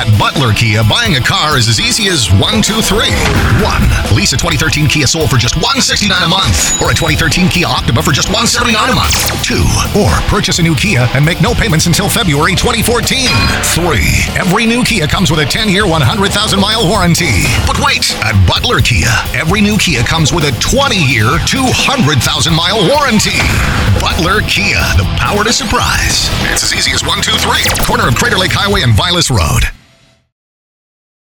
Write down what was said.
At Butler Kia, buying a car is as easy as 1, 2, 3. 1. Lease a 2013 Kia Soul for just $169 a month, or a 2013 Kia Optima for just $179 a month. 2. Or purchase a new Kia and make no payments until February 2014. 3. Every new Kia comes with a 10-year, 100,000-mile warranty. But wait, at Butler Kia, every new Kia comes with a 20-year, 200,000-mile warranty. Butler Kia, the power to surprise. It's as easy as 1, 2, 3. Corner of Crater Lake Highway and Vilas Road.